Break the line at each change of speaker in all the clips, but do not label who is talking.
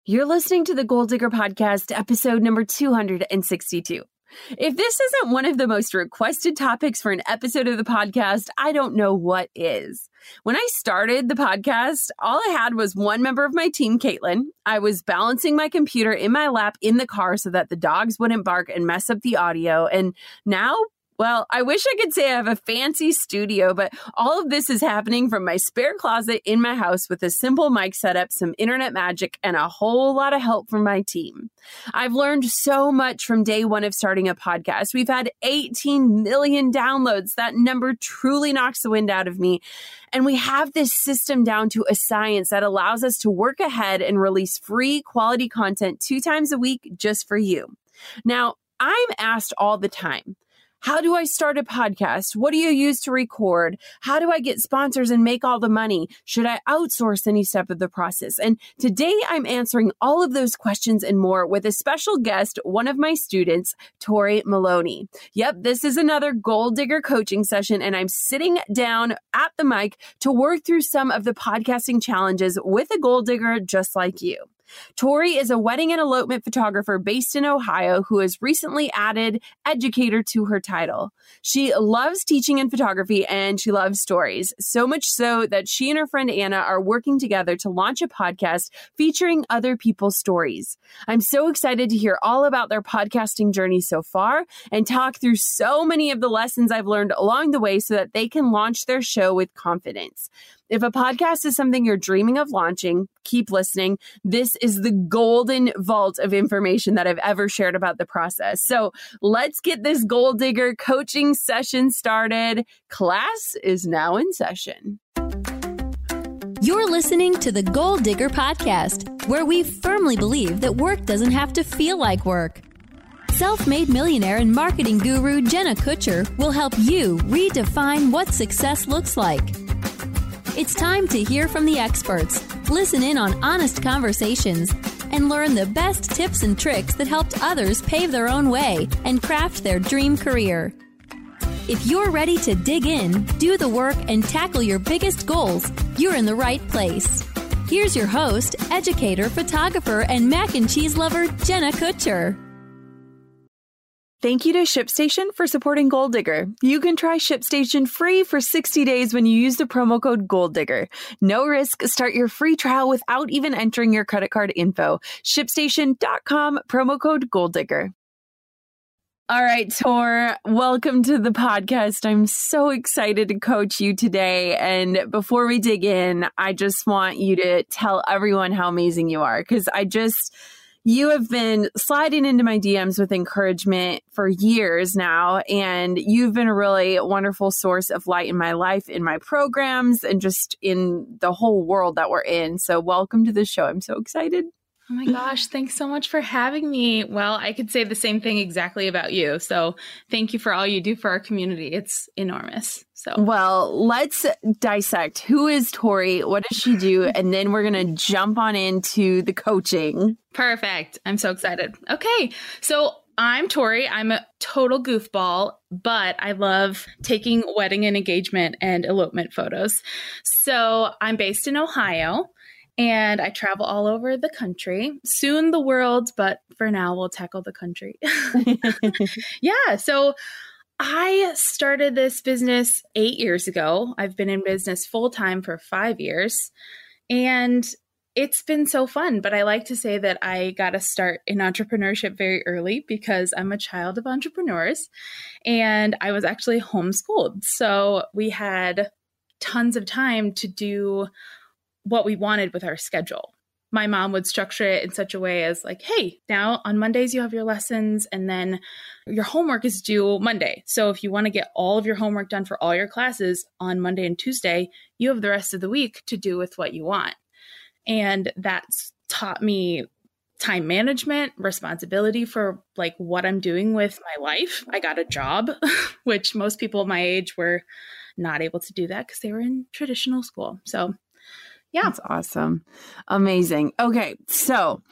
You're listening to the Goal Digger Podcast, episode number 262. If this isn't one of the most requested topics for an episode of the podcast, I don't know what is. When I started the podcast, all I had was one member of my team, Caitlin. I was balancing my computer in my lap in the car so that the dogs wouldn't bark and mess up the audio. And now, well, I wish I could say I have a fancy studio, but all of this is happening from my spare closet in my house with a simple mic setup, some internet magic, and a whole lot of help from my team. I've learned so much from day one of starting a podcast. We've had 18 million downloads. That number truly knocks the wind out of me. And we have this system down to a science that allows us to work ahead and release free quality content 2 times a week just for you. Now, I'm asked all the time, how do I start a podcast? What do you use to record? How do I get sponsors and make all the money? Should I outsource any step of the process? And today I'm answering all of those questions and more with a special guest, one of my students, Tori Maloney. Yep, this is another Goal Digger coaching session, and I'm sitting down at the mic to work through some of the podcasting challenges with a goal digger just like you. Tori is a wedding and elopement photographer based in Ohio who has recently added educator to her title. She loves teaching in photography and she loves stories, so much so that she and her friend Anna are working together to launch a podcast featuring other people's stories. I'm so excited to hear all about their podcasting journey so far and talk through so many of the lessons I've learned along the way so that they can launch their show with confidence. If a podcast is something you're dreaming of launching, keep listening. This is the golden vault of information that I've ever shared about the process. So let's get this Goal Digger coaching session started. Class is now in session.
You're listening to the Goal Digger Podcast, where we firmly believe that work doesn't have to feel like work. Self-made millionaire and marketing guru Jenna Kutcher will help you redefine what success looks like. It's time to hear from the experts, listen in on honest conversations, and learn the best tips and tricks that helped others pave their own way and craft their dream career. If you're ready to dig in, do the work, and tackle your biggest goals, you're in the right place. Here's your host, educator, photographer, and mac and cheese lover, Jenna Kutcher.
Thank you to ShipStation for supporting Goal Digger. You can try ShipStation free for 60 days when you use the promo code GoalDigger. No risk. Start your free trial without even entering your credit card info. ShipStation.com, promo code GoalDigger. All right, Tor, welcome to the podcast. I'm so excited to coach you today. And before we dig in, I just want you to tell everyone how amazing you are, because you have been sliding into my DMs with encouragement for years now, and you've been a really wonderful source of light in my life, in my programs, and just in the whole world that we're in. So welcome to the show. I'm so excited.
Oh my gosh, thanks so much for having me. Well, I could say the same thing exactly about you. So thank you for all you do for our community. It's enormous.
Well, let's dissect. Who is Tori? What does she do? And then we're going to jump on into the coaching.
Perfect. I'm so excited. Okay. So I'm Tori. I'm a total goofball, but I love taking wedding and engagement and elopement photos. So I'm based in Ohio. And I travel all over the country, soon the world, but for now we'll tackle the country. Yeah, so I started this business 8 years ago. I've been in business full time for 5 years, and it's been so fun. But I like to say that I got to start in entrepreneurship very early because I'm a child of entrepreneurs, and I was actually homeschooled. So we had tons of time to do what we wanted with our schedule. My mom would structure it in such a way as like, hey, now on Mondays you have your lessons and then your homework is due Monday. So if you want to get all of your homework done for all your classes on Monday and Tuesday, you have the rest of the week to do with what you want. And that's taught me time management, responsibility for like what I'm doing with my life. I got a job, which most people my age were not able to do that because they were in traditional school. So yeah.
That's awesome. Amazing. Okay. So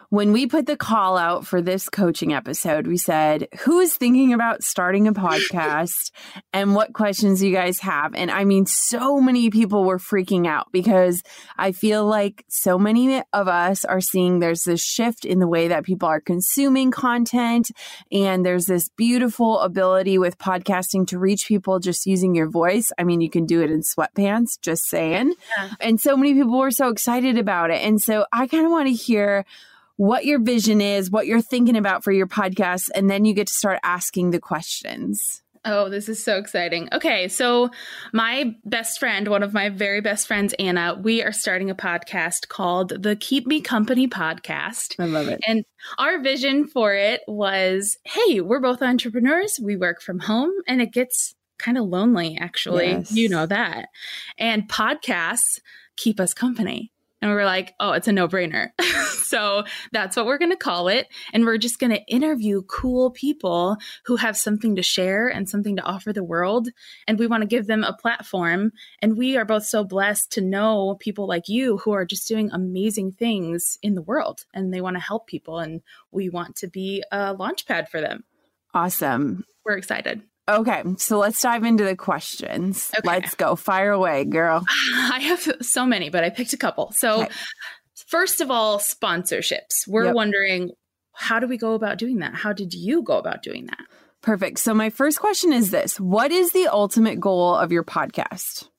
when we put the call out for this coaching episode, we said, who is thinking about starting a podcast and what questions you guys have? And I mean, so many people were freaking out because I feel like so many of us are seeing there's this shift in the way that people are consuming content. And there's this beautiful ability with podcasting to reach people just using your voice. I mean, you can do it in sweatpants, just saying. Yeah. And so many people were so excited about it. And so I kind of want to hear what your vision is, what you're thinking about for your podcast, and then you get to start asking the questions.
Oh, this is so exciting. Okay, so my best friend, one of my very best friends, Anna, we are starting a podcast called the Keep Me Company Podcast.
I love it.
And our vision for it was, hey, we're both entrepreneurs. We work from home, and it gets kind of lonely, actually. Yes. You know that. And podcasts keep us company. And we were like, oh, it's a no-brainer. So that's what we're going to call it. And we're just going to interview cool people who have something to share and something to offer the world. And we want to give them a platform. And we are both so blessed to know people like you who are just doing amazing things in the world. And they want to help people. And we want to be a launchpad for them.
Awesome.
We're excited.
Okay, so let's dive into the questions. Okay. Let's go. Fire away, girl.
I have so many, but I picked a couple. So first of all, sponsorships. We're wondering, how do we go about doing that? How did you go about doing that?
Perfect. So my first question is this. What is the ultimate goal of your podcast?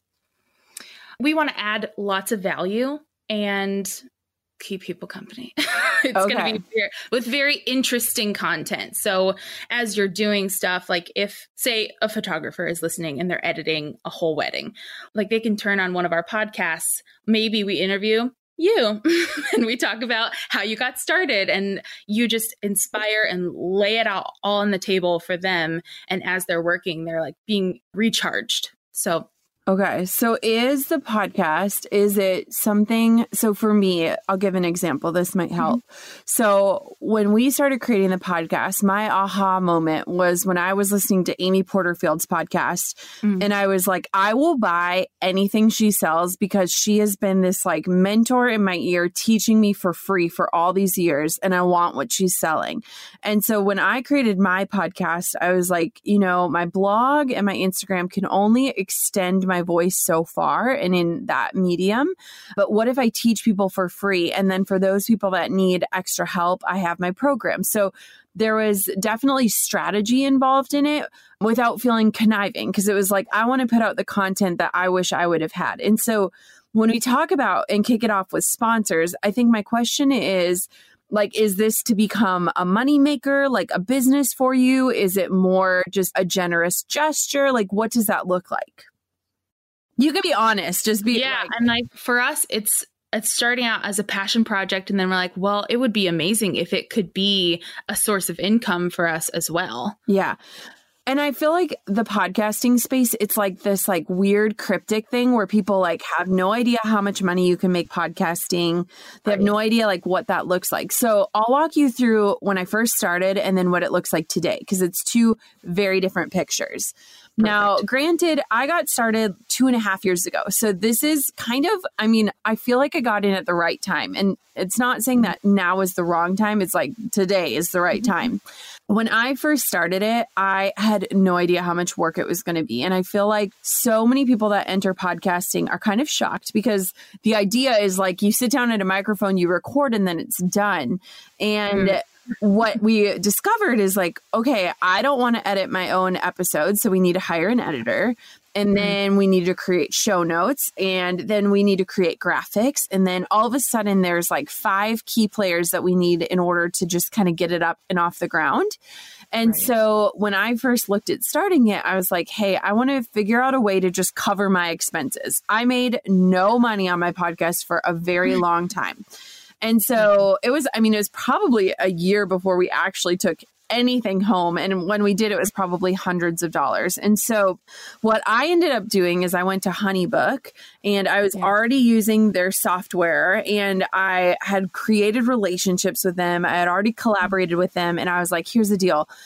We want to add lots of value and keep people company. It's going to be with very interesting content. So as you're doing stuff, like if, say, a photographer is listening and they're editing a whole wedding, like they can turn on one of our podcasts. Maybe we interview you and we talk about how you got started, and you just inspire and lay it out all on the table for them. And as they're working, they're like being recharged. So
okay. So is the podcast, is it something, so for me, I'll give an example. This might help. Mm-hmm. So when we started creating the podcast, my aha moment was when I was listening to Amy Porterfield's podcast. Mm-hmm. And I was like, I will buy anything she sells because she has been this like mentor in my ear teaching me for free for all these years. And I want what she's selling. And so when I created my podcast, I was like, you know, my blog and my Instagram can only extend my voice so far and in that medium. But what if I teach people for free? And then for those people that need extra help, I have my program. So there was definitely strategy involved in it without feeling conniving, because it was like, I want to put out the content that I wish I would have had. And so when we talk about and kick it off with sponsors, I think my question is, like, is this to become a moneymaker, like a business for you? Is it more just a generous gesture? Like, what does that look like? You can be honest, just be
and like for us, it's starting out as a passion project. And then we're like, well, it would be amazing if it could be a source of income for us as well.
Yeah. And I feel like the podcasting space, it's like this like weird cryptic thing where people like have no idea how much money you can make podcasting. They have no idea like what that looks like. So I'll walk you through when I first started and then what it looks like today, because it's two very different pictures. Perfect. Now, granted, I got started 2.5 years ago. So this is kind of, I mean, I feel like I got in at the right time. And it's not saying that now is the wrong time. It's like today is the right time. When I first started it, I had no idea how much work it was going to be. And I feel like so many people that enter podcasting are kind of shocked because the idea is like you sit down at a microphone, you record, and then it's done. And what we discovered is like, okay, I don't want to edit my own episodes. So we need to hire an editor. And then we need to create show notes, and then we need to create graphics. And then all of a sudden there's like 5 key players that we need in order to just kind of get it up and off the ground. And so when I first looked at starting it, I was like, hey, I want to figure out a way to just cover my expenses. I made no money on my podcast for a very long time. And so it was probably a year before we actually took anything home. And when we did, it was probably hundreds of dollars. And so what I ended up doing is I went to HoneyBook, and I was already using their software, and I had created relationships with them. I had already collaborated with them. And I was like, here's the deal.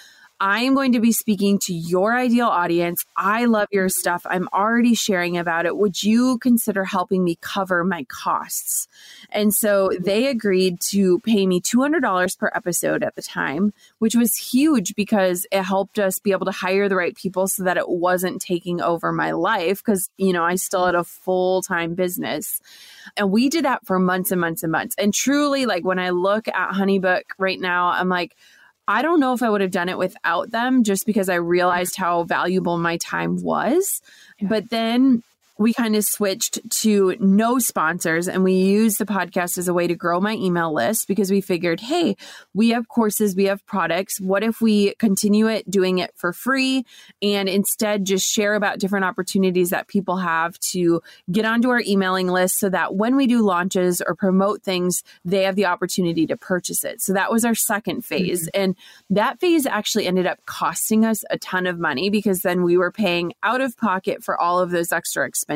I am going to be speaking to your ideal audience. I love your stuff. I'm already sharing about it. Would you consider helping me cover my costs? And so they agreed to pay me $200 per episode at the time, which was huge because it helped us be able to hire the right people so that it wasn't taking over my life because, you know, I still had a full-time business. And we did that for months and months and months. And truly, like when I look at HoneyBook right now, I'm like, I don't know if I would have done it without them just because I realized how valuable my time was. Yeah. But then we kind of switched to no sponsors and we used the podcast as a way to grow my email list because we figured, hey, we have courses, we have products. What if we continue doing it for free and instead just share about different opportunities that people have to get onto our emailing list so that when we do launches or promote things, they have the opportunity to purchase it. So that was our second phase. Mm-hmm. And that phase actually ended up costing us a ton of money because then we were paying out of pocket for all of those extra expenses.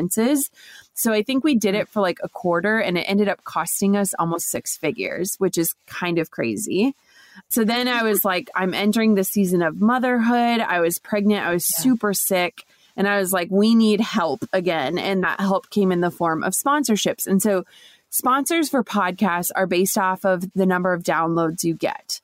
So I think we did it for like a quarter and it ended up costing us almost 6 figures, which is kind of crazy. So then I was like, I'm entering the season of motherhood. I was pregnant. I was super sick. And I was like, we need help again. And that help came in the form of sponsorships. And so sponsors for podcasts are based off of the number of downloads you get.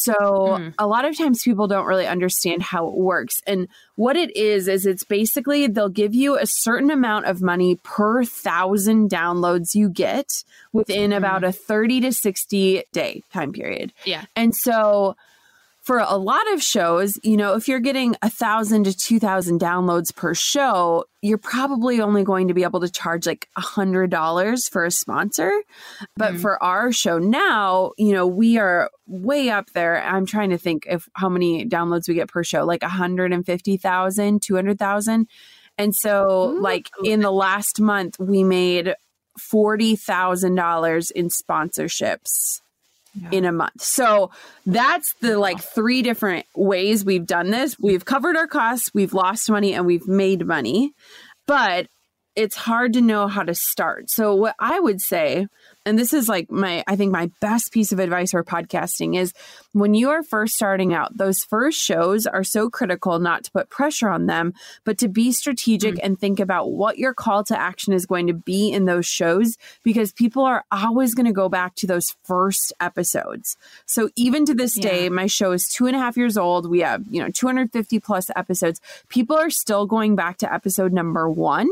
So a lot of times people don't really understand how it works. And what it is it's basically they'll give you a certain amount of money per 1,000 downloads you get within about a 30 to 60 day time period.
Yeah.
And so for a lot of shows, you know, if you're getting 1,000 to 2,000 downloads per show, you're probably only going to be able to charge like $100 for a sponsor. But for our show now, you know, we are way up there. I'm trying to think of how many downloads we get per show, like 150,000, 200,000. And so like in the last month, we made $40,000 in sponsorships. In a month. So that's the like 3 different ways we've done this. We've covered our costs, we've lost money, and we've made money. But it's hard to know how to start. So what I would say, and this is like I think my best piece of advice for podcasting is when you are first starting out, those first shows are so critical not to put pressure on them, but to be strategic and think about what your call to action is going to be in those shows, because people are always going to go back to those first episodes. So even to this day, my show is 2.5 years old. We have, 250 plus episodes. People are still going back to episode number 1.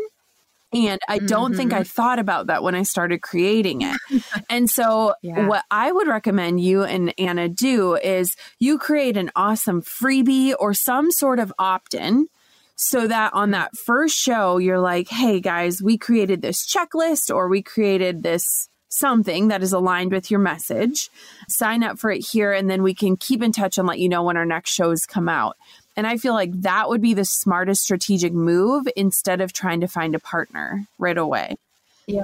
And I don't think I thought about that when I started creating it. And so what I would recommend you and Anna do is you create an awesome freebie or some sort of opt-in so that on that first show, you're like, hey guys, we created this checklist or we created this something that is aligned with your message. Sign up for it here and then we can keep in touch and let you know when our next shows come out. And I feel like that would be the smartest strategic move instead of trying to find a partner right away.
Yeah.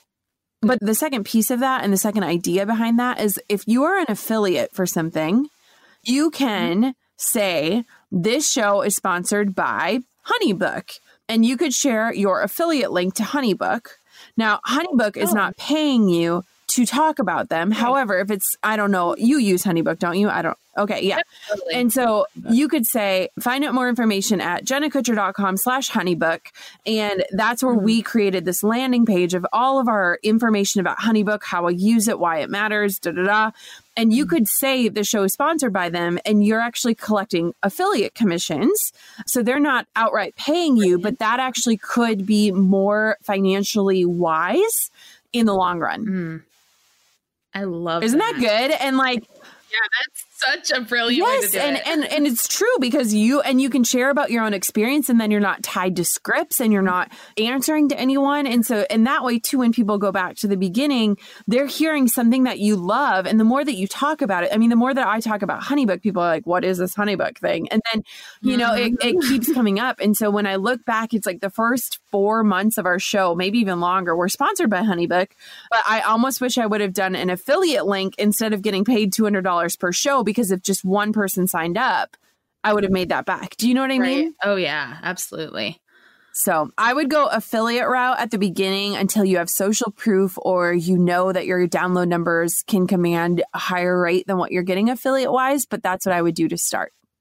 But the second piece of that and the second idea behind that is if you are an affiliate for something, you can say this show is sponsored by HoneyBook and you could share your affiliate link to HoneyBook. Now, HoneyBook is not paying you to talk about them. Right. However, if it's, I don't know, you use HoneyBook, don't you? I don't. Okay. Yeah. Absolutely. And so you could say, find out more information at jennakutcher.com/HoneyBook. And that's where we created this landing page of all of our information about HoneyBook, how I use it, why it matters, And you could say the show is sponsored by them and you're actually collecting affiliate commissions. So they're not outright paying you, but that actually could be more financially wise in the long run.
I love
Isn't that good? And like,
yeah, that's such a brilliant way to do it.
And it's true because you can share about your own experience and then you're not tied to scripts and you're not answering to anyone. And so, and that way too, when people go back to the beginning, they're hearing something that you love. And the more that you talk about it, I mean, the more that I talk about HoneyBook, people are like, what is this HoneyBook thing? And then, it keeps coming up. And so when I look back, it's like the first 4 months of our show, maybe even longer, we're sponsored by HoneyBook, but I almost wish I would have done an affiliate link instead of getting paid $200 per show, because if just one person signed up, I would have made that back. Do you know what I mean?
Oh yeah, absolutely.
So I would go affiliate route at the beginning until you have social proof or you know that your download numbers can command a higher rate than what you're getting affiliate wise. But that's what I would do to start.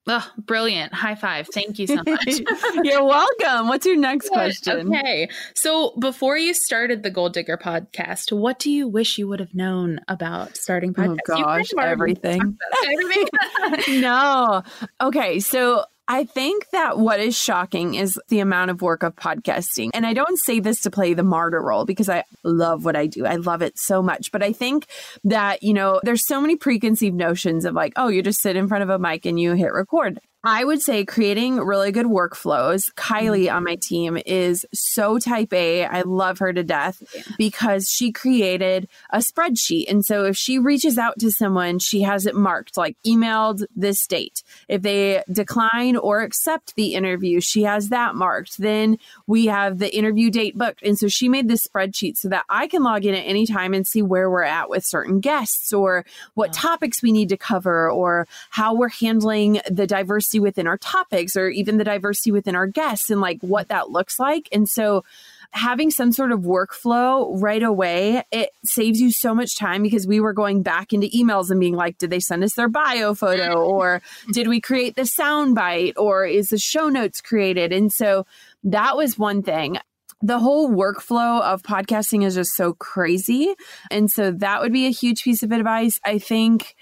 Oh, brilliant. High five. Thank you so much.
You're welcome. What's your next question?
Okay. So before you started the Goal Digger podcast, what do you wish you would have known about starting podcasts?
Oh gosh, everything.
Everything.
No. Okay. So I think that what is shocking is the amount of work of podcasting. And I don't say this to play the martyr role because I love what I do. I love it so much. But I think that, there's so many preconceived notions of like, oh, you just sit in front of a mic and you hit record. I would say creating really good workflows. Kylie on my team is so type A. I love her to death because she created a spreadsheet. And so if she reaches out to someone, she has it marked like emailed this date. If they decline or accept the interview, she has that marked. Then we have the interview date booked. And so she made this spreadsheet so that I can log in at any time and see where we're at with certain guests or what topics we need to cover or how we're handling the diversity within our topics or even the diversity within our guests and like what that looks like. And so having some sort of workflow right away, it saves you so much time because we were going back into emails and being like, did they send us their bio photo or did we create the sound bite or is the show notes created? And so that was one thing. The whole workflow of podcasting is just so crazy. And so that would be a huge piece of advice. I think,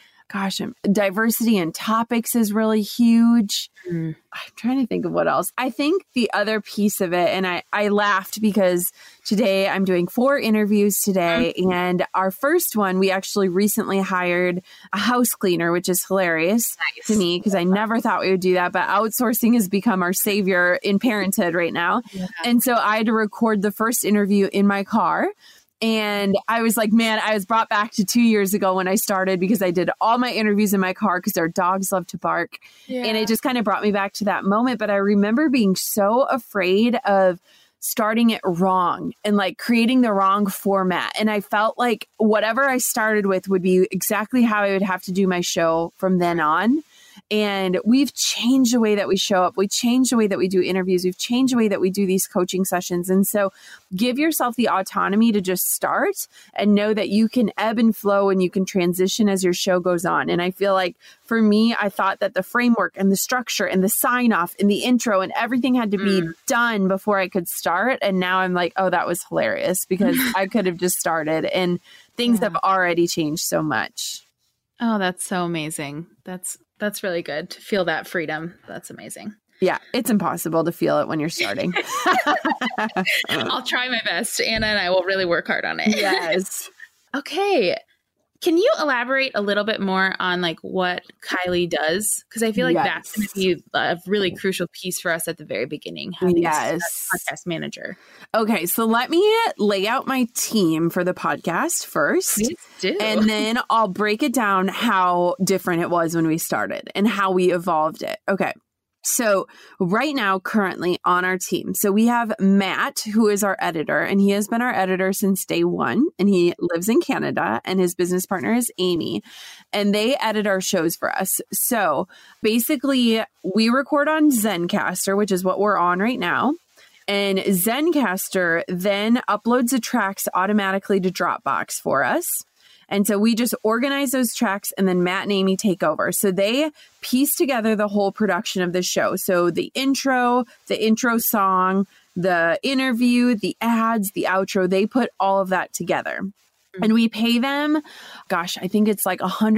diversity in topics is really huge. I'm trying to think of what else. I think the other piece of it, and I laughed because today I'm doing 4 interviews today. And our first one, we actually recently hired a house cleaner, which is hilarious to me because I never thought we would do that. But outsourcing has become our savior in parenthood right now. Yeah. And so I had to record the first interview in my car. And I was like, man, I was brought back to 2 years ago when I started because I did all my interviews in my car because our dogs love to bark. Yeah. And it just kind of brought me back to that moment. But I remember being so afraid of starting it wrong and like creating the wrong format. And I felt like whatever I started with would be exactly how I would have to do my show from then on. And we've changed the way that we show up. We changed the way that we do interviews. We've changed the way that we do these coaching sessions. And so give yourself the autonomy to just start and know that you can ebb and flow and you can transition as your show goes on. And I feel like for me, I thought that the framework and the structure and the sign off and the intro and everything had to be done before I could start. And now I'm like, oh, that was hilarious because I could have just started and things have already changed so much.
Oh, that's so amazing. That's really good to feel that freedom. That's amazing.
Yeah, it's impossible to feel it when you're starting.
I'll try my best. Anna and I will really work hard on it.
Yes.
Okay. Can you elaborate a little bit more on like what Kylie does? Because I feel like that's going to be a really crucial piece for us at the very beginning. Having a podcast manager.
Okay, so let me lay out my team for the podcast first.
Please do.
And then I'll break it down how different it was when we started and how we evolved it. Okay. So right now, currently on our team, so we have Matt, who is our editor, and he has been our editor since day one, and he lives in Canada, and his business partner is Amy, and they edit our shows for us. So basically, we record on Zencastr, which is what we're on right now. And Zencastr then uploads the tracks automatically to Dropbox for us. And so we just organize those tracks and then Matt and Amy take over. So they piece together the whole production of the show. So the intro song, the interview, the ads, the outro, they put all of that together. And we pay them, gosh, I think it's like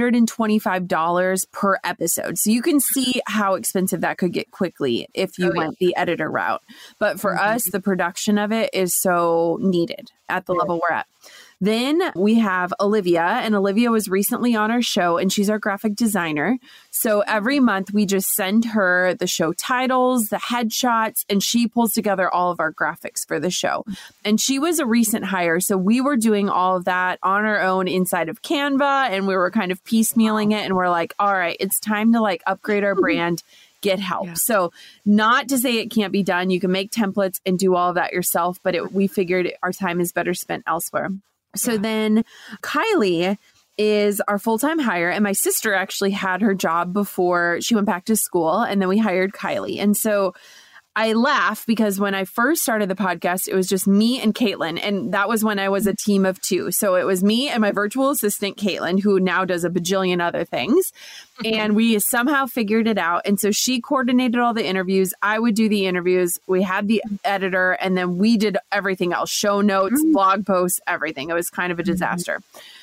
$125 per episode. So you can see how expensive that could get quickly if you went the editor route. But for us, the production of it is so needed at the level we're at. Then we have Olivia, and Olivia was recently on our show, and she's our graphic designer. So every month we just send her the show titles, the headshots, and she pulls together all of our graphics for the show. And she was a recent hire, so we were doing all of that on our own inside of Canva, and we were kind of piecemealing it, and we're like, all right, it's time to like upgrade our brand. Get help. Yeah. So not to say it can't be done. You can make templates and do all of that yourself, but we figured our time is better spent elsewhere. So then Kylie is our full-time hire. And my sister actually had her job before she went back to school. And then we hired Kylie. And so I laugh because when I first started the podcast, it was just me and Caitlin. And that was when I was a team of 2. So it was me and my virtual assistant, Caitlin, who now does a bajillion other things. And we somehow figured it out. And so she coordinated all the interviews. I would do the interviews. We had the editor, and then we did everything else, show notes, blog posts, everything. It was kind of a disaster.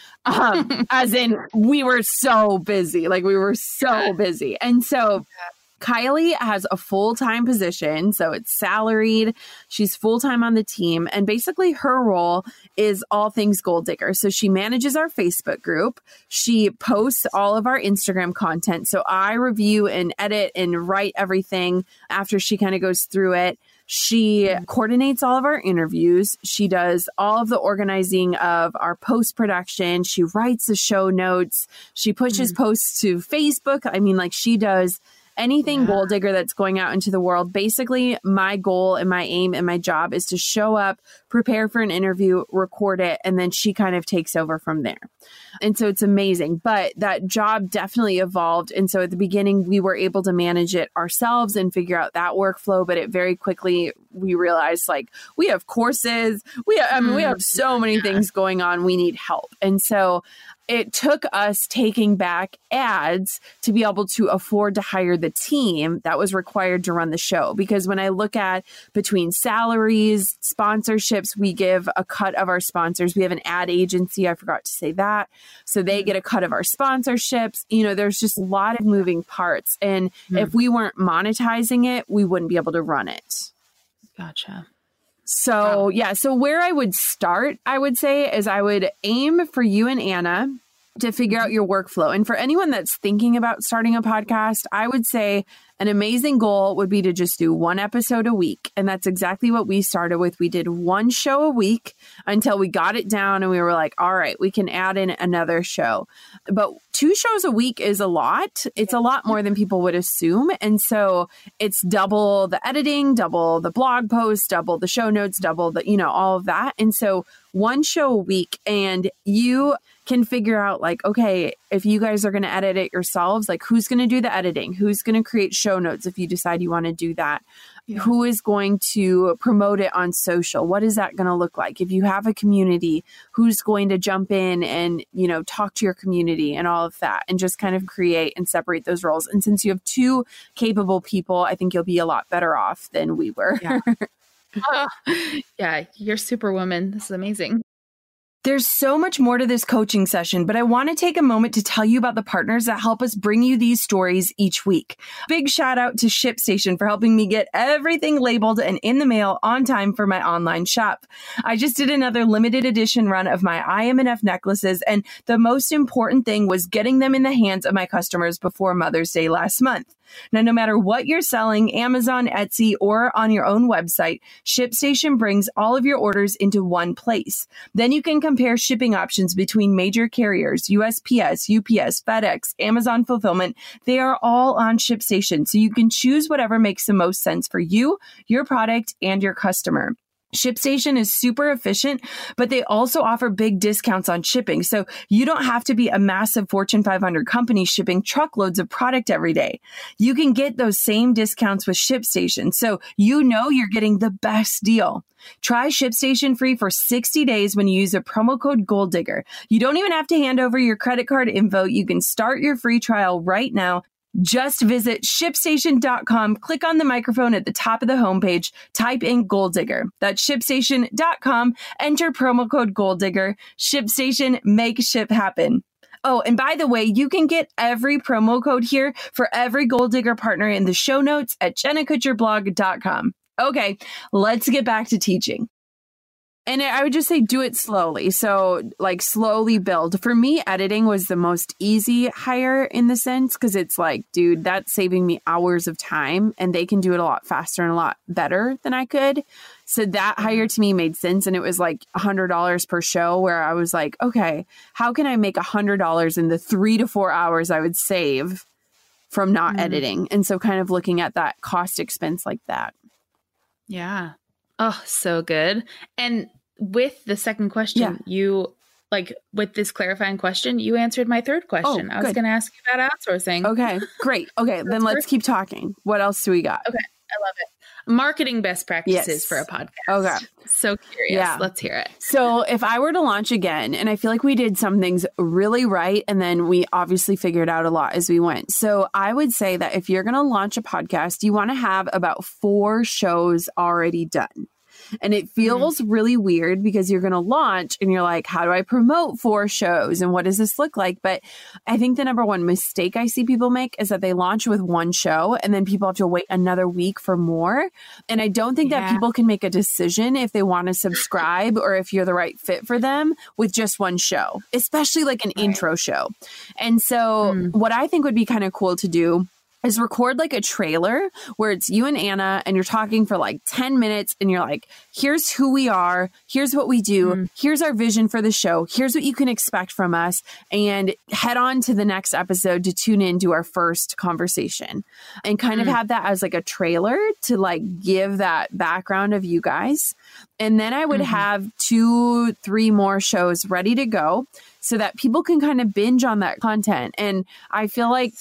As in, we were so busy. Like, we were so busy. And so Kylie has a full-time position, so it's salaried. She's full-time on the team. And basically her role is all things Goal Digger. So she manages our Facebook group. She posts all of our Instagram content. So I review and edit and write everything after she kind of goes through it. She coordinates all of our interviews. She does all of the organizing of our post-production. She writes the show notes. She pushes posts to Facebook. I mean, like, she does anything Goal Digger that's going out into the world. Basically, my goal and my aim and my job is to show up, prepare for an interview, record it, and then she kind of takes over from there. And so it's amazing. But that job definitely evolved. And so at the beginning, we were able to manage it ourselves and figure out that workflow. But it very quickly, we realized, like, we have courses. We have so many things going on. We need help. And so it took us taking back ads to be able to afford to hire the team that was required to run the show. Because when I look at between salaries, sponsorships, we give a cut of our sponsors. We have an ad agency. I forgot to say that. So they get a cut of our sponsorships. You know, there's just a lot of moving parts. And if we weren't monetizing it, we wouldn't be able to run it.
Gotcha.
So, so where I would start, I would say, is I would aim for you and Anna to figure out your workflow. And for anyone that's thinking about starting a podcast, I would say an amazing goal would be to just do 1 episode a week. And that's exactly what we started with. We did 1 show a week until we got it down and we were like, all right, we can add in another show. But 2 shows a week is a lot. It's a lot more than people would assume. And so it's double the editing, double the blog posts, double the show notes, double the, all of that. And so 1 show a week, and you can figure out, like, okay, if you guys are going to edit it yourselves, like, who's going to do the editing? Who's going to create show notes if you decide you want to do that? Who is going to promote it on social? What is that going to look like? If you have a community, who's going to jump in and, talk to your community and all of that, and just kind of create and separate those roles. And since you have 2 capable people, I think you'll be a lot better off than we were.
Yeah, you're superwoman. This is amazing.
There's so much more to this coaching session, but I want to take a moment to tell you about the partners that help us bring you these stories each week. Big shout out to ShipStation for helping me get everything labeled and in the mail on time for my online shop. I just did another limited edition run of my IMNF necklaces, and the most important thing was getting them in the hands of my customers before Mother's Day last month. Now, no matter what you're selling, Amazon, Etsy, or on your own website, ShipStation brings all of your orders into one place. Then you can compare shipping options between major carriers, USPS, UPS, FedEx, Amazon Fulfillment. They are all on ShipStation, so you can choose whatever makes the most sense for you, your product, and your customer. ShipStation is super efficient, but they also offer big discounts on shipping. So you don't have to be a massive Fortune 500 company shipping truckloads of product every day. You can get those same discounts with ShipStation. So you're getting the best deal. Try ShipStation free for 60 days when you use a promo code GOALDIGGER. You don't even have to hand over your credit card info. You can start your free trial right now. Just visit ShipStation.com, click on the microphone at the top of the homepage, type in Goal Digger. That's ShipStation.com, enter promo code Goal Digger. ShipStation, make ship happen. Oh, and by the way, you can get every promo code here for every Goal Digger partner in the show notes at JennaKutcherBlog.com. Okay, let's get back to teaching. And I would just say do it slowly. So like slowly build. For me, editing was the most easy hire in the sense because it's like, dude, that's saving me hours of time and they can do it a lot faster and a lot better than I could. So that hire to me made sense. And it was like $100 per show where I was like, okay, how can I make $100 in the 3 to 4 hours I would save from not editing? And so kind of looking at that cost expense like that.
Yeah. Oh, so good. And with the second question, you with this clarifying question, you answered my third question. I was going to ask you about outsourcing.
Okay, great. Okay, then let's keep talking. What else do we got?
Okay, I love it. marketing best practices for a podcast.
Okay.
So curious.
Yeah.
Let's hear it.
So if I were to launch again, and I feel like we did some things really right, and then we obviously figured out a lot as we went. So I would say that if you're going to launch a podcast, you want to have about 4 shows already done. And it feels really weird because you're going to launch and you're like, how do I promote 4 shows? And what does this look like? But I think the number one mistake I see people make is that they launch with 1 show and then people have to wait another week for more. And I don't think that people can make a decision if they want to subscribe or if you're the right fit for them with just 1 show, especially like an intro show. And so what I think would be kind of cool to do is record like a trailer where it's you and Anna and you're talking for like 10 minutes and you're like, here's who we are. Here's what we do. Here's our vision for the show. Here's what you can expect from us, and head on to the next episode to tune in to our first conversation and kind of have that as like a trailer to like give that background of you guys. And then I would have 2-3 more shows ready to go so that people can kind of binge on that content. And I feel like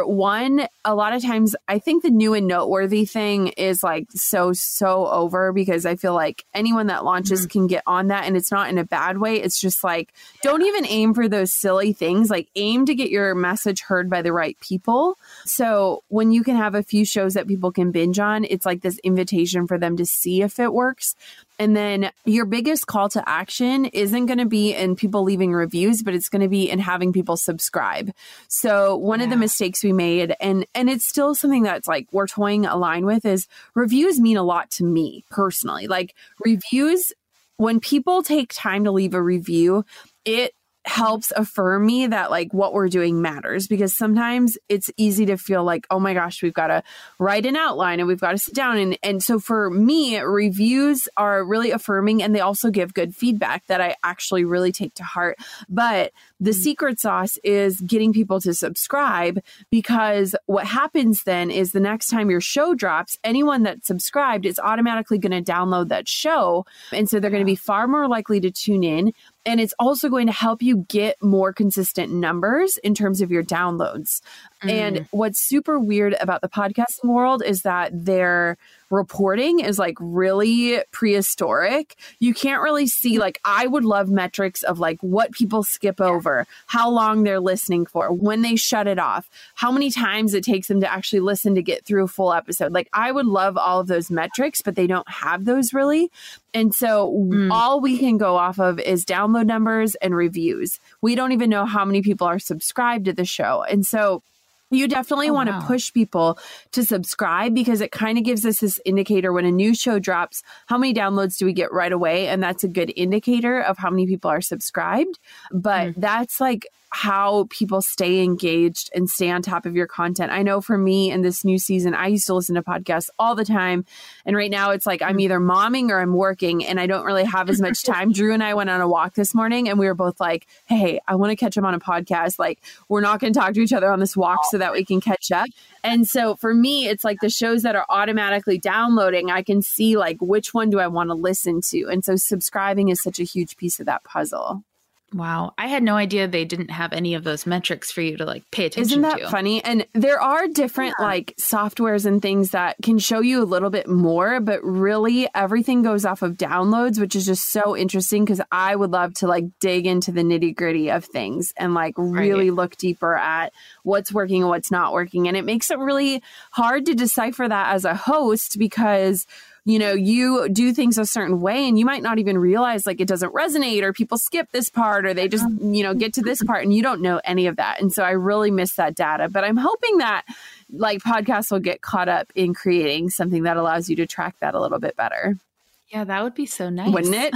a lot of times, I think the new and noteworthy thing is like so over, because I feel like anyone that launches can get on that, and it's not in a bad way. It's just like, don't even aim for those silly things, like aim to get your message heard by the right people. So when you can have a few shows that people can binge on, it's like this invitation for them to see if it works. And then your biggest call to action isn't going to be in people leaving reviews, but it's going to be in having people subscribe. So one of the mistakes we made, and it's still something that's like we're toying a line with, is reviews mean a lot to me personally. Like reviews, when people take time to leave a review, it helps affirm me that like what we're doing matters, because sometimes it's easy to feel like, oh my gosh, we've got to write an outline and we've got to sit down. And so for me, reviews are really affirming, and they also give good feedback that I actually really take to heart. But the secret sauce is getting people to subscribe, because what happens then is the next time your show drops, anyone that's subscribed is automatically going to download that show. And so they're going to be far more likely to tune in. And it's also going to help you get more consistent numbers in terms of your downloads. And what's super weird about the podcasting world is that their reporting is like really prehistoric. You can't really see, like, I would love metrics of like what people skip over, how long they're listening for, when they shut it off, how many times it takes them to actually listen to get through a full episode. Like, I would love all of those metrics, but they don't have those really. And so all we can go off of is download numbers and reviews. We don't even know how many people are subscribed to the show. And so you definitely want to push people to subscribe, because it kind of gives us this indicator when a new show drops, how many downloads do we get right away? And that's a good indicator of how many people are subscribed. But that's like how people stay engaged and stay on top of your content. I know for me in this new season, I used to listen to podcasts all the time. And right now it's like I'm either momming or I'm working and I don't really have as much time. Drew and I went on a walk this morning and we were both like, hey, I want to catch up on a podcast. Like, we're not going to talk to each other on this walk so that we can catch up. And so for me, it's like the shows that are automatically downloading, I can see like which one do I want to listen to. And so subscribing is such a huge piece of that puzzle.
Wow. I had no idea they didn't have any of those metrics for you to like pay attention to.
Isn't that funny? And there are different like softwares and things that can show you a little bit more, but really everything goes off of downloads, which is just so interesting, because I would love to like dig into the nitty gritty of things and like really look deeper at what's working and what's not working. And it makes it really hard to decipher that as a host, because you know, you do things a certain way and you might not even realize like it doesn't resonate, or people skip this part, or they just, you know, get to this part and you don't know any of that. And so I really miss that data, but I'm hoping that like podcasts will get caught up in creating something that allows you to track that a little bit better.
Yeah, that would be so nice.
Wouldn't it?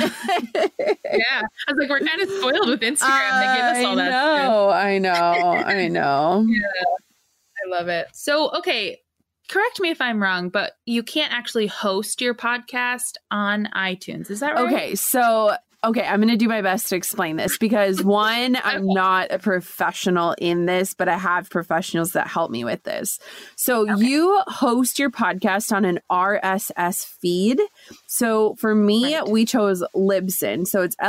Yeah. I was like, we're kind of spoiled with Instagram. They give us all that stuff.
I know.
Yeah. I love it. So, okay. Correct me if I'm wrong, but you can't actually host your podcast on iTunes. Is that right?
Okay. So, I'm going to do my best to explain this, because one, I'm not a professional in this, but I have professionals that help me with this. So you host your podcast on an RSS feed. So for me, we chose Libsyn. So it's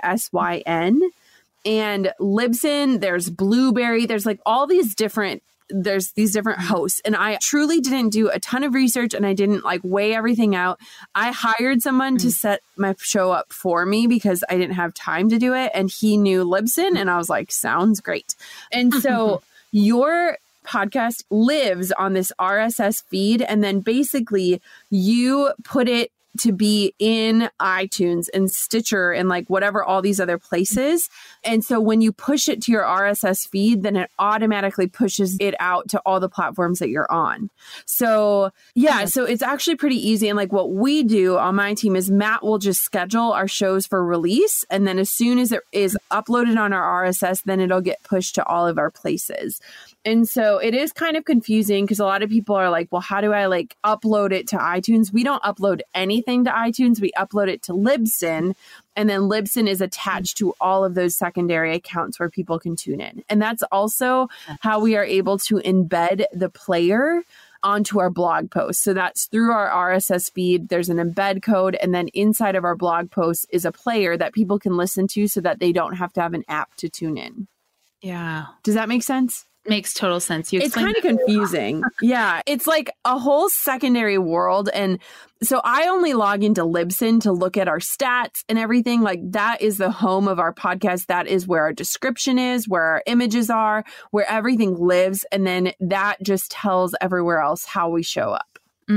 Libsyn. And Libsyn, there's Blueberry, there's like all these different there's these different hosts, and I truly didn't do a ton of research and I didn't like weigh everything out. I hired someone to set my show up for me because I didn't have time to do it. And he knew Libsyn, and I was like, sounds great. And so your podcast lives on this RSS feed, and then basically you put it to be in iTunes and Stitcher and like whatever, all these other places. And so when you push it to your RSS feed, then it automatically pushes it out to all the platforms that you're on. So yeah, so it's actually pretty easy. And like what we do on my team is Matt will just schedule our shows for release. And then as soon as it is uploaded on our RSS, then it'll get pushed to all of our places. And so it is kind of confusing because a lot of people are like, well, how do I like upload it to iTunes? We don't upload anything to iTunes. We upload it to Libsyn, and then Libsyn is attached to all of those secondary accounts where people can tune in. And that's also how we are able to embed the player onto our blog post. So that's through our RSS feed. There's an embed code. And then inside of our blog post is a player that people can listen to so that they don't have to have an app to tune in.
Yeah.
Does that make sense?
Makes total sense.
It's kind of confusing. Yeah. It's like a whole secondary world. And so I only log into Libsyn to look at our stats and everything. Like that is the home of our podcast. That is where our description is, where our images are, where everything lives. And then that just tells everywhere else how we show up.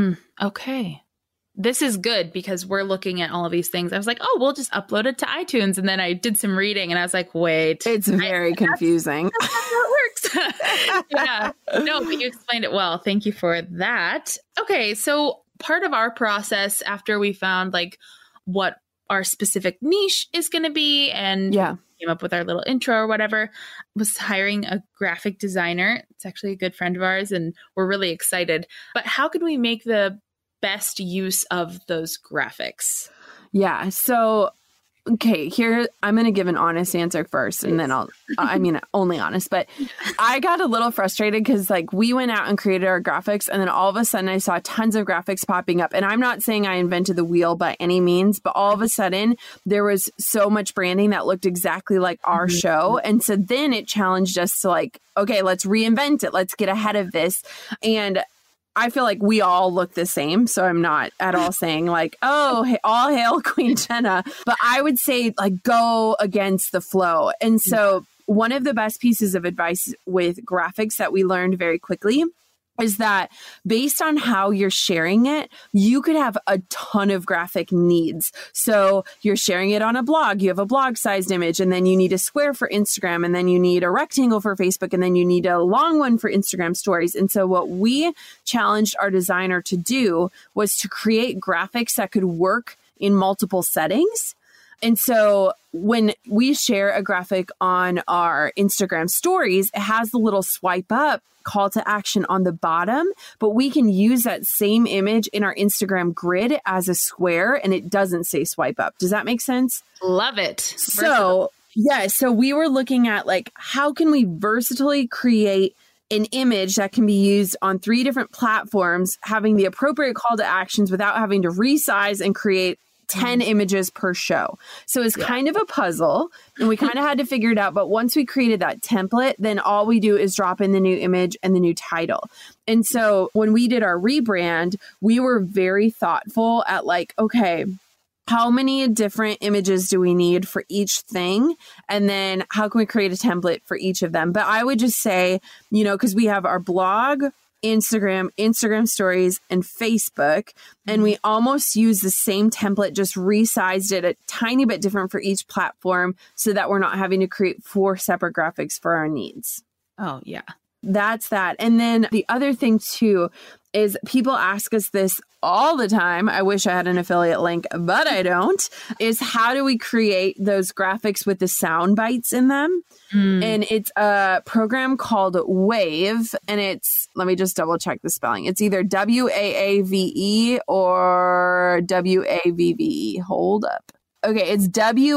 Okay. This is good because we're looking at all of these things. I was like, oh, we'll just upload it to iTunes. And then I did some reading and I was like, wait.
It's very confusing.
That's how it works. Yeah. No, but you explained it well. Thank you for that. Okay. So part of our process after we found like what our specific niche is going to be and came up with our little intro or whatever was hiring a graphic designer. It's actually a good friend of ours and we're really excited. But how can we make the best use of those graphics?
Yeah. So, okay, here, I'm going to give an honest answer first, and then only honest, but I got a little frustrated because like we went out and created our graphics, and then all of a sudden I saw tons of graphics popping up. And I'm not saying I invented the wheel by any means, but all of a sudden there was so much branding that looked exactly like our show. And so then it challenged us to like, okay, let's reinvent it. Let's get ahead of this. And I feel like we all look the same. So I'm not at all saying like, oh, all hail Queen Jenna. But I would say like go against the flow. And so one of the best pieces of advice with graphics that we learned very quickly is that based on how you're sharing it, you could have a ton of graphic needs. So you're sharing it on a blog, you have a blog sized image, and then you need a square for Instagram, and then you need a rectangle for Facebook, and then you need a long one for Instagram stories. And so what we challenged our designer to do was to create graphics that could work in multiple settings. And so when we share a graphic on our Instagram stories, it has the little swipe up call to action on the bottom, but we can use that same image in our Instagram grid as a square and it doesn't say swipe up. Does that make sense?
Love it.
So we were looking at like, how can we versatilely create an image that can be used on 3 different platforms, having the appropriate call to actions without having to resize and create 10 images per show. So it's kind of a puzzle and we kind of had to figure it out. But once we created that template, then all we do is drop in the new image and the new title. And so when we did our rebrand, we were very thoughtful at like, okay, how many different images do we need for each thing? And then how can we create a template for each of them? But I would just say, because we have our blog, Instagram stories, and Facebook. And we almost use the same template, just resized it a tiny bit different for each platform so that we're not having to create 4 separate graphics for our needs.
Oh, yeah.
That's that. And then the other thing too is people ask us this all the time. I wish I had an affiliate link, but I don't, is how do we create those graphics with the sound bites in them? And it's a program called Wave, and it's, let me just double check the spelling. It's either WAAVE or WAVVE. Hold up. Okay, it's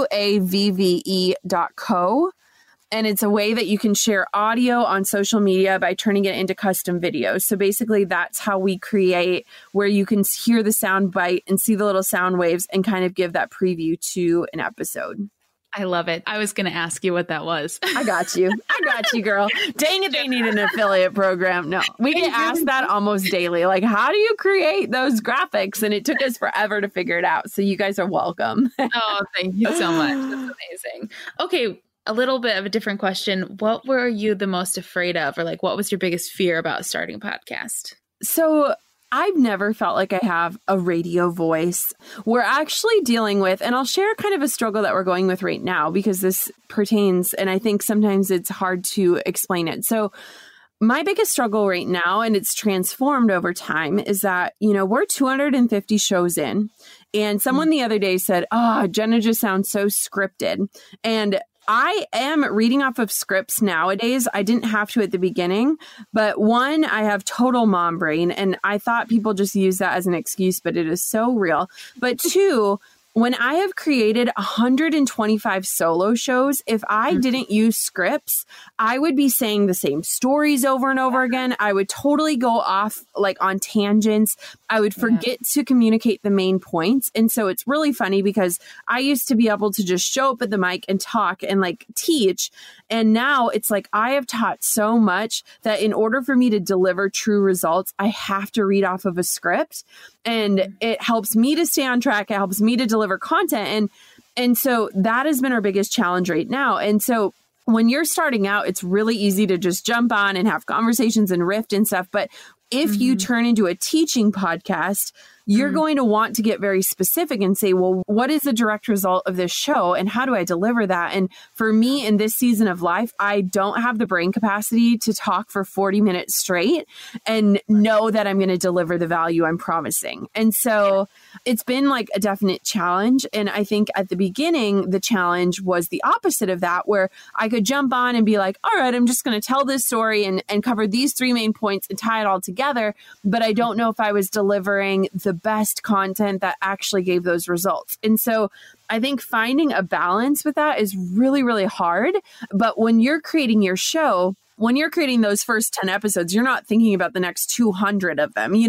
WAVVE.co. And it's a way that you can share audio on social media by turning it into custom videos. So basically that's how we create where you can hear the sound bite and see the little sound waves and kind of give that preview to an episode.
I love it. I was going to ask you what that was.
I got you, girl. Dang it, they need an affiliate program. No, we get asked that almost daily. Like, how do you create those graphics? And it took us forever to figure it out. So you guys are welcome.
Oh, thank you so much. That's amazing. Okay. A little bit of a different question. What were you the most afraid of, or like, what was your biggest fear about starting a podcast?
So I've never felt like I have a radio voice. We're actually dealing with, and I'll share kind of a struggle that we're going with right now because this pertains, and I think sometimes it's hard to explain it. So my biggest struggle right now, and it's transformed over time, is that, we're 250 shows in, and someone the other day said, "Oh, Jenna just sounds so scripted." And I am reading off of scripts nowadays. I didn't have to at the beginning, but one, I have total mom brain, and I thought people just use that as an excuse, but it is so real. But two, when I have created 125 solo shows, if I didn't use scripts, I would be saying the same stories over and over again. I would totally go off like on tangents. I would forget to communicate the main points. And so it's really funny because I used to be able to just show up at the mic and talk and like teach. And now it's like I have taught so much that in order for me to deliver true results, I have to read off of a script. And it helps me to stay on track. It helps me to deliver content. And so that has been our biggest challenge right now. And so when you're starting out, it's really easy to just jump on and have conversations and riff and stuff. But if you turn into a teaching podcast, you're going to want to get very specific and say, well, what is the direct result of this show and how do I deliver that? And for me in this season of life, I don't have the brain capacity to talk for 40 minutes straight and know that I'm going to deliver the value I'm promising. And so it's been like a definite challenge. And I think at the beginning, the challenge was the opposite of that, where I could jump on and be like, all right, I'm just going to tell this story and cover these 3 main points and tie it all together. But I don't know if I was delivering the best content that actually gave those results. And so I think finding a balance with that is really, really hard. But when you're creating your show, when you're creating those first 10 episodes, you're not thinking about the next 200 of them,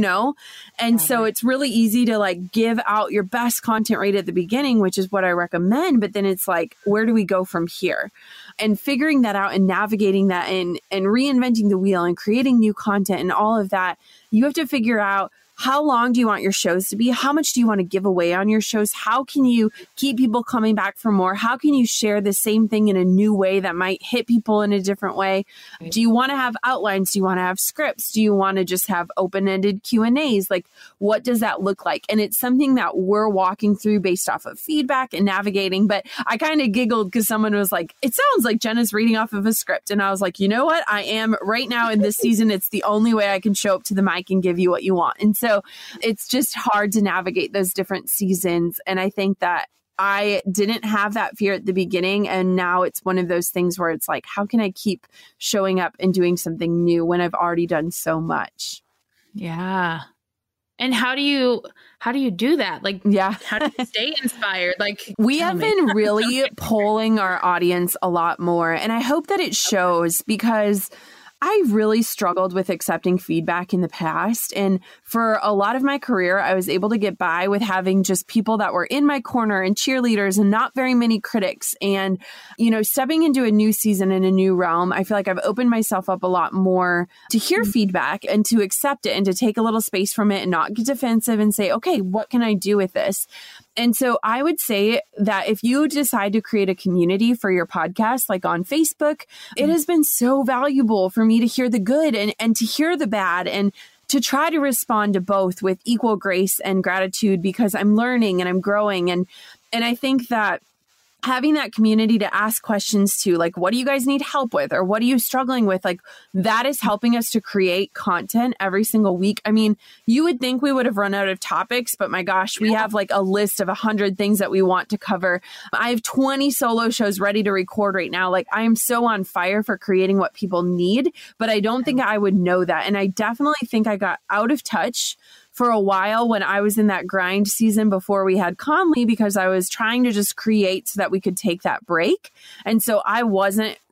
And so it's really easy to like give out your best content right at the beginning, which is what I recommend. But then it's like, where do we go from here? And figuring that out and navigating that and reinventing the wheel and creating new content and all of that, you have to figure out, how long do you want your shows to be? How much do you want to give away on your shows? How can you keep people coming back for more? How can you share the same thing in a new way that might hit people in a different way? Do you want to have outlines? Do you want to have scripts? Do you want to just have open-ended Q&As? Like, what does that look like? And it's something that we're walking through based off of feedback and navigating. But I kind of giggled because someone was like, it sounds like Jenna's reading off of a script. And I was like, you know what? I am right now in this season. It's the only way I can show up to the mic and give you what you want. And so it's just hard to navigate those different seasons. And I think that I didn't have that fear at the beginning. And now it's one of those things where it's like, how can I keep showing up and doing something new when I've already done so much?
Yeah. And how do you do that? Like, how do you stay inspired? Like,
we have been really polling our audience a lot more. And I hope that it shows because I really struggled with accepting feedback in the past. And for a lot of my career, I was able to get by with having just people that were in my corner and cheerleaders and not very many critics. And, stepping into a new season in a new realm, I feel like I've opened myself up a lot more to hear feedback and to accept it and to take a little space from it and not get defensive and say, okay, what can I do with this? And so I would say that if you decide to create a community for your podcast, like on Facebook, it has been so valuable for me to hear the good and to hear the bad and to try to respond to both with equal grace and gratitude because I'm learning and I'm growing. And I think that having that community to ask questions to, like, what do you guys need help with? Or what are you struggling with? Like, that is helping us to create content every single week. I mean, you would think we would have run out of topics, but my gosh, we have like a list of 100 things that we want to cover. I have 20 solo shows ready to record right now. Like, I am so on fire for creating what people need, but I don't think I would know that. And I definitely think I got out of touch for a while when I was in that grind season before we had Conley because I was trying to just create so that we could take that break. And so I wasn't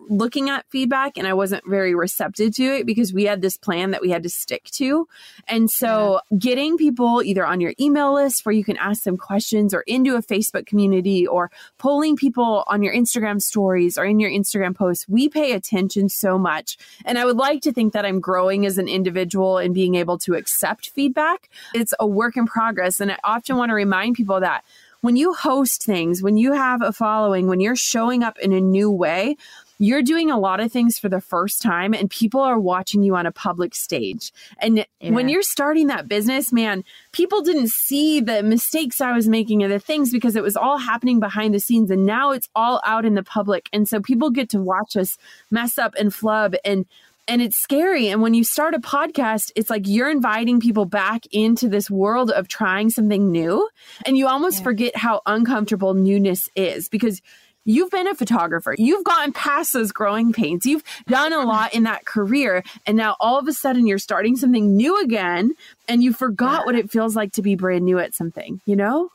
looking at feedback and I wasn't very receptive to it because we had this plan that we had to stick to. And so getting people either on your email list where you can ask them questions or into a Facebook community or polling people on your Instagram stories or in your Instagram posts, we pay attention so much. And I would like to think that I'm growing as an individual and being able to accept feedback. It's a work in progress. And I often want to remind people that when you host things, when you have a following, when you're showing up in a new way, you're doing a lot of things for the first time and people are watching you on a public stage. And when you're starting that business, man, people didn't see the mistakes I was making and the things because it was all happening behind the scenes. And now it's all out in the public. And so people get to watch us mess up and flub and it's scary. And when you start a podcast, it's like you're inviting people back into this world of trying something new. And you almost forget how uncomfortable newness is because you've been a photographer. You've gotten past those growing pains. You've done a lot in that career. And now all of a sudden you're starting something new again and you forgot what it feels like to be brand new at something, you know?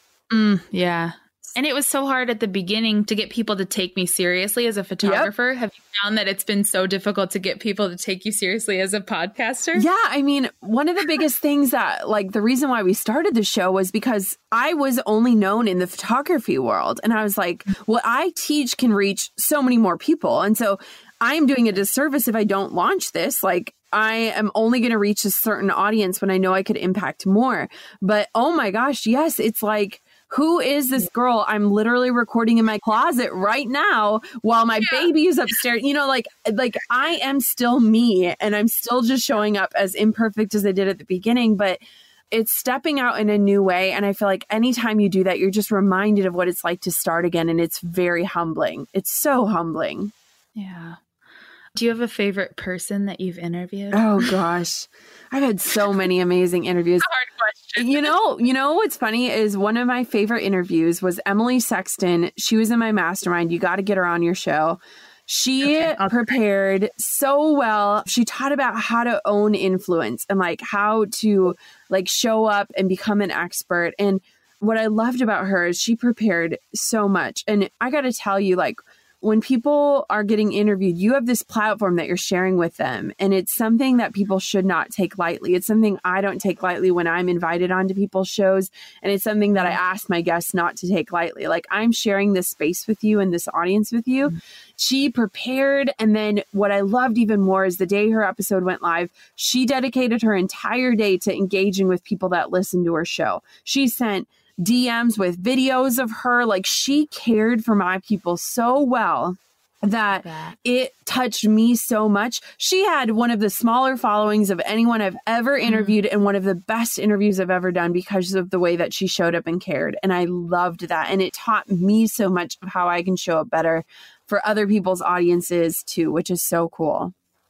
Yeah. And it was so hard at the beginning to get people to take me seriously as a photographer. Have you found that it's been so difficult to get people to take you seriously as a podcaster?
Yeah. I mean, one of the biggest things that like the reason why we started the show was because I was only known in the photography world. And I was like, what I teach can reach so many more people. And so I'm doing a disservice if I don't launch this. Like I am only going to reach a certain audience when I know I could impact more. But oh my gosh, yes, it's like, who is this girl? I'm literally recording in my closet right now while my baby is upstairs. You know, like I am still me and I'm still just showing up as imperfect as I did at the beginning, but it's stepping out in a new way. And I feel like anytime you do that, you're just reminded of what it's like to start again. And it's very humbling. It's so humbling.
Yeah. Do you have a favorite person that you've interviewed?
Oh gosh. I've had so many amazing interviews.
Hard question.
You know what's funny is one of my favorite interviews was Emily Sexton. She was in my mastermind. You got to get her on your show. She prepared so well. She taught about how to own influence and like how to like show up and become an expert. And what I loved about her is she prepared so much. And I got to tell you, like, when people are getting interviewed, you have this platform that you're sharing with them. And it's something that people should not take lightly. It's something I don't take lightly when I'm invited onto people's shows. And it's something that I ask my guests not to take lightly. Like I'm sharing this space with you and this audience with you. She prepared. And then what I loved even more is the day her episode went live, she dedicated her entire day to engaging with people that listened to her show. She sent DMs with videos of her. Like she cared for my people so well that it touched me so much. She had one of the smaller followings of anyone I've ever interviewed and one of the best interviews I've ever done because of the way that she showed up and cared. And I loved that. And it taught me so much of how I can show up better for other people's audiences too, which is so cool.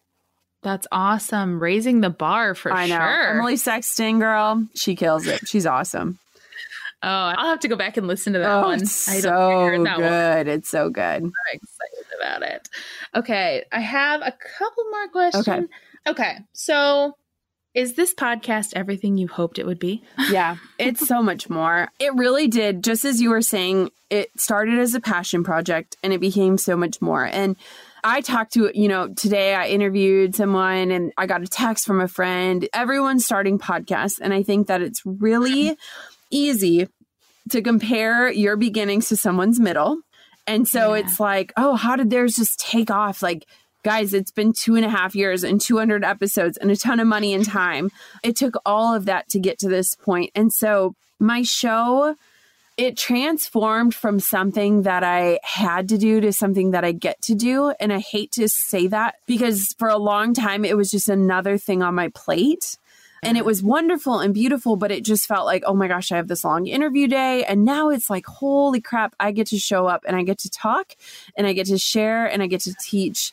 That's awesome. Raising the bar for
I know.
sure.
Emily Sexton, girl, she kills it. She's awesome.
Oh, I'll have to go back and listen to that one.
It's so good. It's so good.
I'm excited about it. Okay. I have a couple more questions. Okay. So is this podcast everything you hoped it would be?
Yeah, it's so much more. It really did. Just as you were saying, it started as a passion project and it became so much more. And I talked to, today I interviewed someone and I got a text from a friend. Everyone's starting podcasts. And I think that it's really easy to compare your beginnings to someone's middle. And so it's like, oh, how did theirs just take off? Like, guys, it's been 2.5 years and 200 episodes and a ton of money and time. It took all of that to get to this point. And so my show, it transformed from something that I had to do to something that I get to do. And I hate to say that because for a long time, it was just another thing on my plate. And it was wonderful and beautiful, but it just felt like, oh my gosh, I have this long interview day. And now it's like, holy crap, I get to show up and I get to talk and I get to share and I get to teach.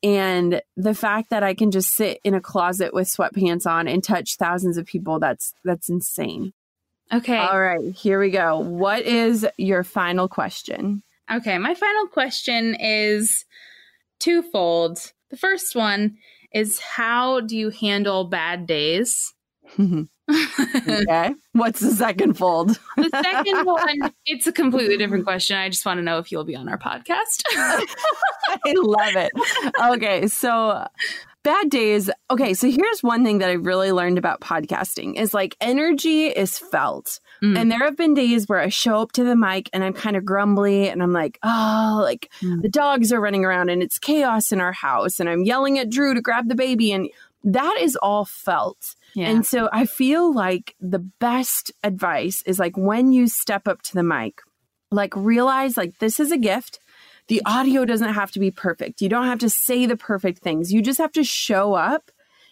And the fact that I can just sit in a closet with sweatpants on and touch thousands of people, that's insane.
Okay.
All right, here we go. What is your final question?
Okay, my final question is twofold. The first one is, how do you handle bad days?
Okay. What's the second fold?
The second one, it's a completely different question. I just want to know if you'll be on our podcast.
I love it. Okay. So bad days. Okay. So here's one thing that I really learned about podcasting is like energy is felt. And there have been days where I show up to the mic and I'm kind of grumbly and I'm like, oh, like the dogs are running around and it's chaos in our house and I'm yelling at Drew to grab the baby. And that is all felt. Yeah. And so I feel like the best advice is like when you step up to the mic, like realize like this is a gift. The audio doesn't have to be perfect. You don't have to say the perfect things. You just have to show up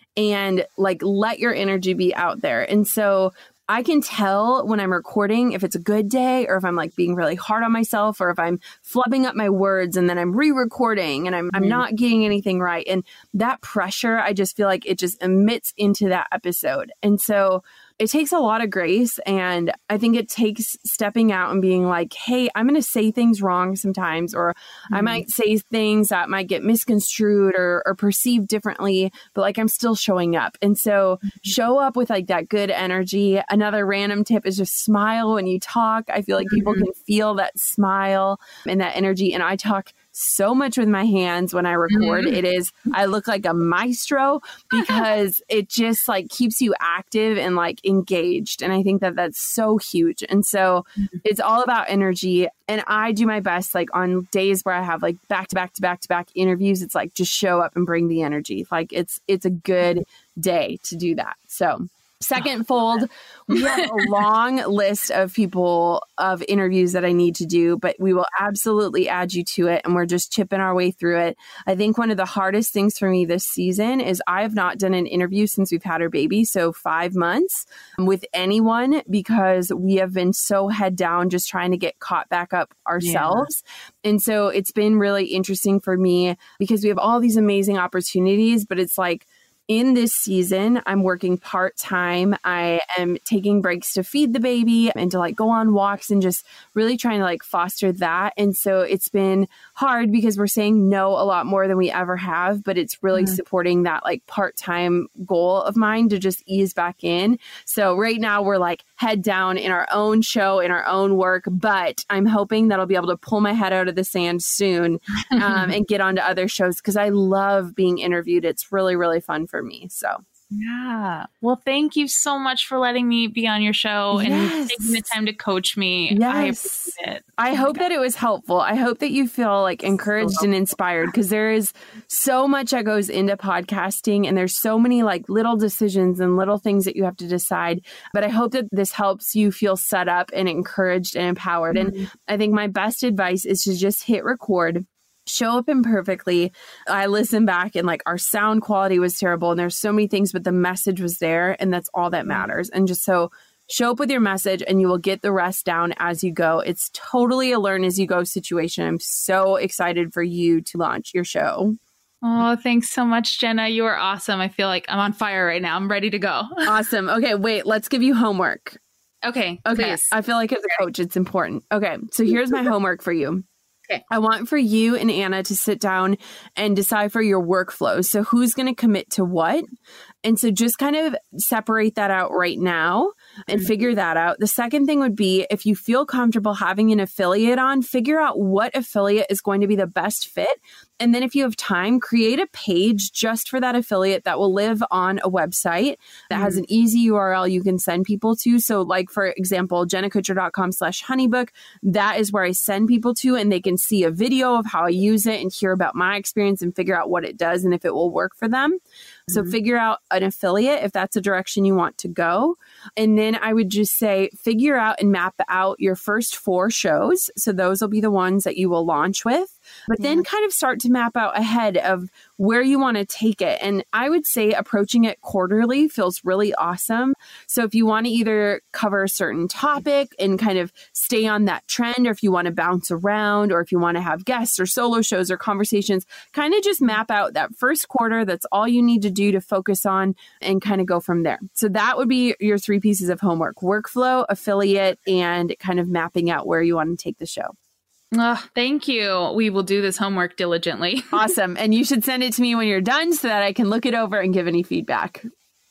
and like let your energy be out there. And so I can tell when I'm recording if it's a good day or if I'm like being really hard on myself or if I'm flubbing up my words and then I'm re-recording and I'm not getting anything right. And that pressure, I just feel like it just emits into that episode. And so it takes a lot of grace. And I think it takes stepping out and being like, hey, I'm going to say things wrong sometimes, or I might say things that might get misconstrued or perceived differently, but like I'm still showing up. And so show up with like that good energy. Another random tip is just smile when you talk. I feel like people can feel that smile and that energy. And I talk so much with my hands when I record. I look like a maestro because it just like keeps you active and like engaged. And I think that that's so huge. And so it's all about energy. And I do my best, like on days where I have like back to back interviews, it's like, just show up and bring the energy. Like it's a good day to do that. So second fold, we have a long list of interviews that I need to do, but we will absolutely add you to it. And we're just chipping our way through it. I think one of the hardest things for me this season is I have not done an interview since we've had our baby. So 5 months with anyone, because we have been so head down, just trying to get caught back up ourselves. Yeah. And so it's been really interesting for me because we have all these amazing opportunities, but it's like, in this season, I'm working part-time. I am taking breaks to feed the baby and to like go on walks and just really trying to like foster that. And so it's been hard because we're saying no a lot more than we ever have, but it's really supporting that like part-time goal of mine to just ease back in. So right now we're like head down in our own show, in our own work, but I'm hoping that I'll be able to pull my head out of the sand soon and get onto other shows because I love being interviewed. It's really, really fun for me. So
yeah. Well, thank you so much for letting me be on your show and taking the time to coach me.
Yes.
I appreciate it.
I hope that it was helpful. I hope that you feel like encouraged and inspired because there is so much that goes into podcasting and there's so many like little decisions and little things that you have to decide. But I hope that this helps you feel set up and encouraged and empowered. And I think my best advice is to just hit record. Show up imperfectly. I listened back and like our sound quality was terrible and there's so many things, but the message was there and that's all that matters. And just so show up with your message and you will get the rest down as you go. It's totally a learn as you go situation. I'm so excited for you to launch your show.
Oh, thanks so much, Jenna. You are awesome. I feel like I'm on fire right now. I'm ready to go.
Awesome. Okay, wait, let's give you homework.
Okay.
Please. I feel like as a coach, it's important. Okay, so here's my homework for you. Okay. I want for you and Anna to sit down and decipher your workflow. So who's going to commit to what? And so just kind of separate that out right now and figure that out. The second thing would be if you feel comfortable having an affiliate on, figure out what affiliate is going to be the best fit. And then if you have time, create a page just for that affiliate that will live on a website that has an easy URL you can send people to. So like, for example, jennakutcher.com/honeybook, that is where I send people to and they can see a video of how I use it and hear about my experience and figure out what it does and if it will work for them. So figure out an affiliate if that's a direction you want to go. And then I would just say, figure out and map out your first 4 shows. So those will be the ones that you will launch with. But then kind of start to map out ahead of where you want to take it. And I would say approaching it quarterly feels really awesome. So if you want to either cover a certain topic and kind of stay on that trend, or if you want to bounce around, or if you want to have guests or solo shows or conversations, kind of just map out that first quarter. That's all you need to do to focus on and kind of go from there. So that would be your 3 pieces of homework: workflow, affiliate, and kind of mapping out where you want to take the show.
Oh, thank you. We will do this homework diligently.
Awesome. And you should send it to me when you're done so that I can look it over and give any feedback.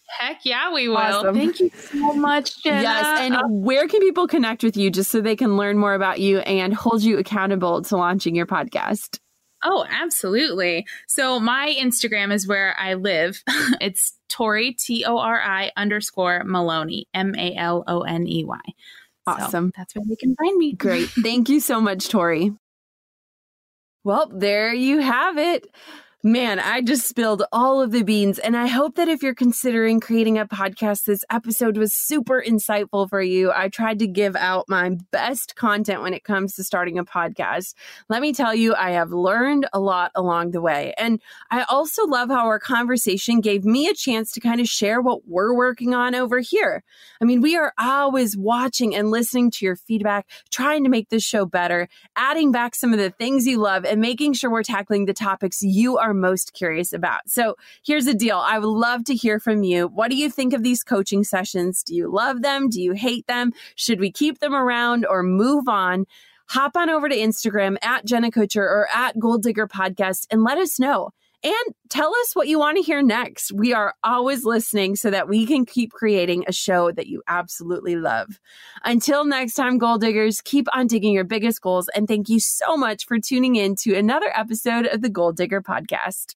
Heck yeah, we will.
Awesome.
Thank you so much, Jenna.
Yes. And where can people connect with you just so they can learn more about you and hold you accountable to launching your podcast?
Oh, absolutely. So my Instagram is where I live. It's Tori, Tori _ Maloney, Maloney.
Awesome.
So that's where they can find me.
Great. Thank you so much, Tori. Well, there you have it. Man, I just spilled all of the beans, and I hope that if you're considering creating a podcast, this episode was super insightful for you. I tried to give out my best content when it comes to starting a podcast. Let me tell you, I have learned a lot along the way. And I also love how our conversation gave me a chance to kind of share what we're working on over here. I mean, we are always watching and listening to your feedback, trying to make this show better, adding back some of the things you love, and making sure we're tackling the topics you are most curious about. So here's the deal. I would love to hear from you. What do you think of these coaching sessions? Do you love them? Do you hate them? Should we keep them around or move on? Hop on over to Instagram at Jenna Kutcher or at Goal Digger Podcast and let us know. And tell us what you want to hear next. We are always listening so that we can keep creating a show that you absolutely love. Until next time, Goal Diggers, keep on digging your biggest goals. And thank you so much for tuning in to another episode of the Goal Digger Podcast.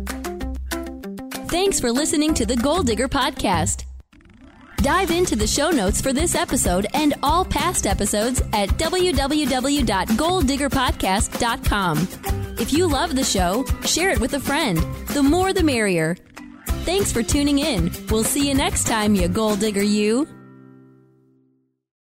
Thanks for listening to the Goal Digger Podcast. Dive into the show notes for this episode and all past episodes at www.goaldiggerpodcast.com. If you love the show, share it with a friend. The more the merrier. Thanks for tuning in. We'll see you next time, you Goal Digger you.